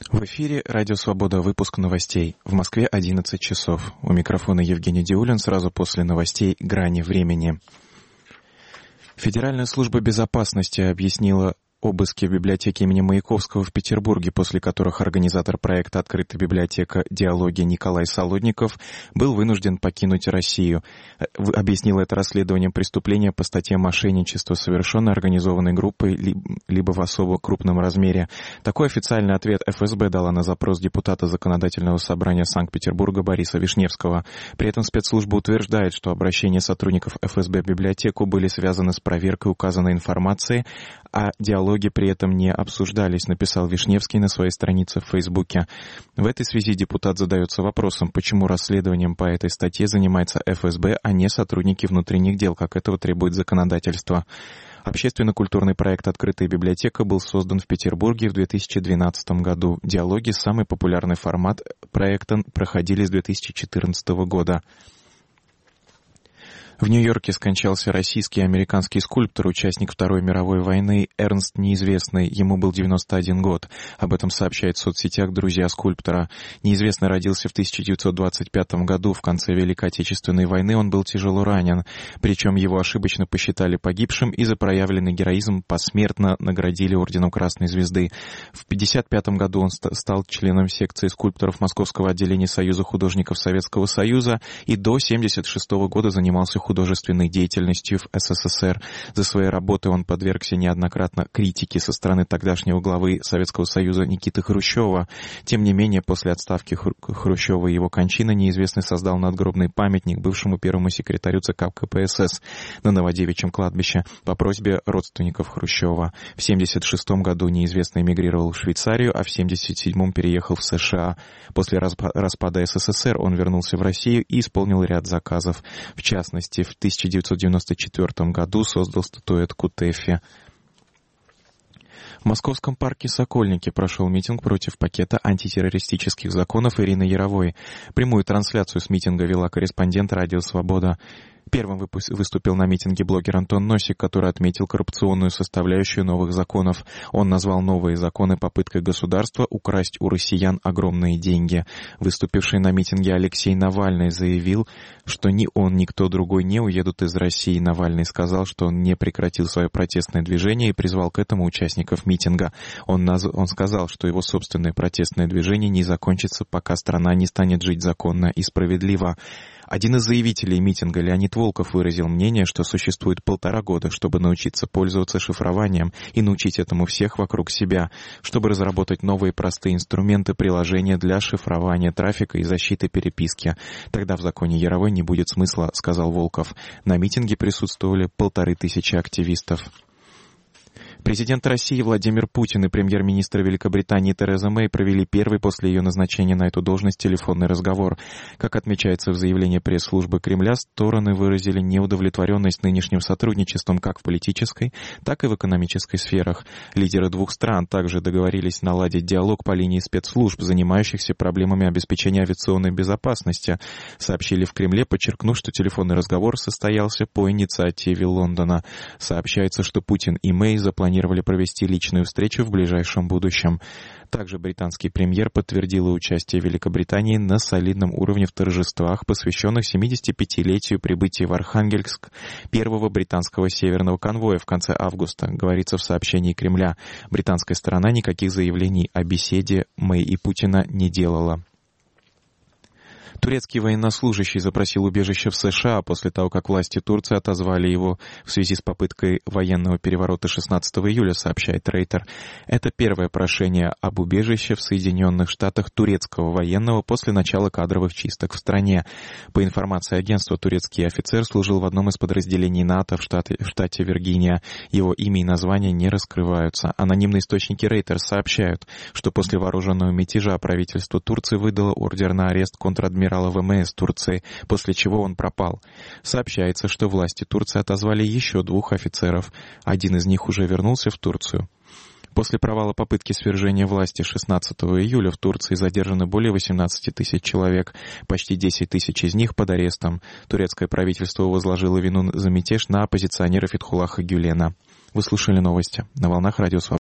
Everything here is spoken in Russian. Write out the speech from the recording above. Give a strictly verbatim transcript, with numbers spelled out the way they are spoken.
В эфире «Радио Свобода», выпуск новостей. В Москве одиннадцать часов. У микрофона Евгений Диулин. Сразу после новостей «Грани времени». Федеральная служба безопасности объяснила обыски в библиотеке имени Маяковского в Петербурге, после которых организатор проекта «Открытая библиотека. Диалоги» Николай Солодников был вынужден покинуть Россию. Объяснил это расследованием преступления по статье «Мошенничество, совершенное организованной группой, либо в особо крупном размере». Такой официальный ответ эф эс бэ дала на запрос депутата Законодательного собрания Санкт-Петербурга Бориса Вишневского. При этом спецслужба утверждает, что обращения сотрудников эф эс бэ в библиотеку были связаны с проверкой указанной информации, а диалоги при этом не обсуждались, написал Вишневский на своей странице в Фейсбуке. В этой связи депутат задается вопросом, почему расследованием по этой статье занимается эф эс бэ, а не сотрудники внутренних дел, как этого требует законодательство. Общественно-культурный проект «Открытая библиотека» был создан в Петербурге в две тысячи двенадцатом году. Диалоги, самый популярный формат проекта, проходили с две тысячи четырнадцатого года. В Нью-Йорке скончался российский и американский скульптор, участник Второй мировой войны Эрнст Неизвестный. Ему был девяносто один год. Об этом сообщают в соцсетях друзья скульптора. Неизвестный родился в тысяча девятьсот двадцать пятом году. В конце Великой Отечественной войны он был тяжело ранен. Причем его ошибочно посчитали погибшим и за проявленный героизм посмертно наградили орденом Красной Звезды. В пятьдесят пятом году он ст- стал членом секции скульпторов Московского отделения Союза художников Советского Союза и до семьдесят шестого года занимался художественной деятельностью в эс эс эс эр. За свои работы он подвергся неоднократно критике со стороны тогдашнего главы Советского Союза Никиты Хрущева. Тем не менее, после отставки Хрущева и его кончины Неизвестный создал надгробный памятник бывшему первому секретарю ЦК ка пэ эс эс на Новодевичьем кладбище по просьбе родственников Хрущева. В семьдесят шестом году Неизвестный эмигрировал в Швейцарию, а в семьдесят седьмом переехал в США. После распада эс эс эс эр он вернулся в Россию и исполнил ряд заказов. В частности, в тысяча девятьсот девяносто четвёртом году создал статуэтку Тэффи. В Московском парке «Сокольники» прошел митинг против пакета антитеррористических законов Ирины Яровой. Прямую трансляцию с митинга вела корреспондент «Радио Свобода». Первым выступил на митинге блогер Антон Носик, который отметил коррупционную составляющую новых законов. Он назвал новые законы попыткой государства украсть у россиян огромные деньги. Выступивший на митинге Алексей Навальный заявил, что ни он, ни кто другой не уедут из России. Навальный сказал, что он не прекратил свое протестное движение и призвал к этому участников митинга. Он, наз... он сказал, что его собственное протестное движение не закончится, пока страна не станет жить законно и справедливо. Один из заявителей митинга, Леонид Волков, выразил мнение, что существует полтора года, чтобы научиться пользоваться шифрованием и научить этому всех вокруг себя, чтобы разработать новые простые инструменты, приложения для шифрования трафика и защиты переписки. Тогда в законе Яровой не будет смысла, сказал Волков. На митинге присутствовали полторы тысячи активистов. Президент России Владимир Путин и премьер-министр Великобритании Тереза Мэй провели первый после ее назначения на эту должность телефонный разговор. Как отмечается в заявлении пресс-службы Кремля, стороны выразили неудовлетворенность нынешним сотрудничеством как в политической, так и в экономической сферах. Лидеры двух стран также договорились наладить диалог по линии спецслужб, занимающихся проблемами обеспечения авиационной безопасности. Сообщили в Кремле, подчеркнув, что телефонный разговор состоялся по инициативе Лондона. Сообщается, что Путин и Мэй запланировали планировали провести личную встречу в ближайшем будущем. Также британский премьер подтвердил участие Великобритании на солидном уровне в торжествах, посвященных семидесятипятилетию прибытия в Архангельск первого британского северного конвоя в конце августа, говорится в сообщении Кремля. Британская сторона никаких заявлений о беседе Мэй и Путина не делала. Турецкий военнослужащий запросил убежище в США после того, как власти Турции отозвали его в связи с попыткой военного переворота шестнадцатого июля, сообщает Рейтер. Это первое прошение об убежище в Соединенных Штатах турецкого военного после начала кадровых чисток в стране. По информации агентства, турецкий офицер служил в одном из подразделений НАТО в штате, в штате Виргиния. Его имя и название не раскрываются. Анонимные источники Рейтер сообщают, что после вооруженного мятежа правительство Турции выдало ордер на арест контр-адмирала вэ эм эс Турции, после чего он пропал. Сообщается, что власти Турции отозвали еще двух офицеров. Один из них уже вернулся в Турцию. После провала попытки свержения власти шестнадцатого июля в Турции задержаны более восемнадцати тысяч человек, почти десять тысяч из них под арестом. Турецкое правительство возложило вину за мятеж на оппозиционера Фетхуллаха Гюлена. Вы слушали новости на волнах Радио Свобода.